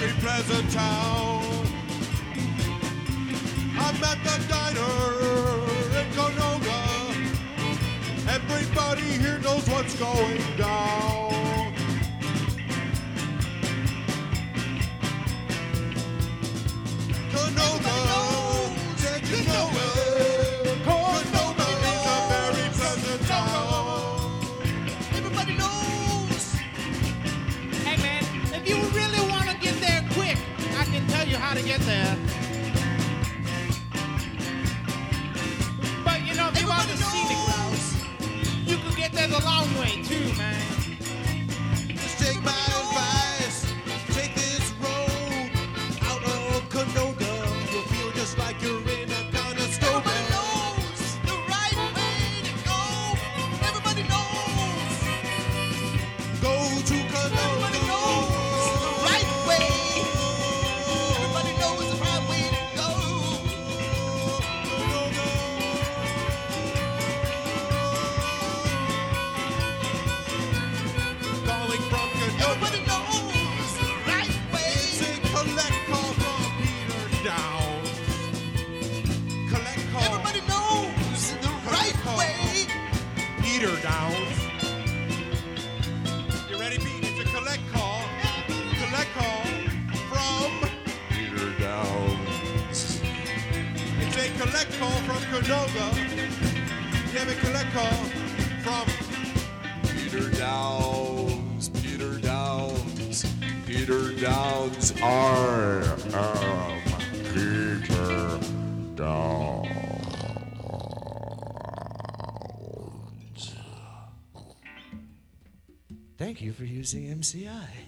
very pleasant town. I'm at the diner in Canoga. Everybody here knows what's going down. Canoga, did you know it? Canoga is a very pleasant town. Everybody knows. Hey man, if you really want to get there quick, I can tell you how to get there. But you know, if you want the scenic routes, you can get there the long way too, man. Just take my advice. Take this road out of Canoga. You'll feel just like you're in a Conestoga. Everybody knows the right way to go. Everybody knows. Go to Canoga. Everybody knows the right way. Everybody knows the right way to go. Calling from Canoga. Everybody knows the right way. Say collect call from Peter Downs. Collect call. Everybody knows the right way. Peter Downs. You ready, Pete? It's a collect call. Collect call from Peter Downs. It's a collect call from Canoga. You have a collect call from Peter Downs. Peter Downs. Peter Downs. I am Peter Downs. Thank you for using MCI.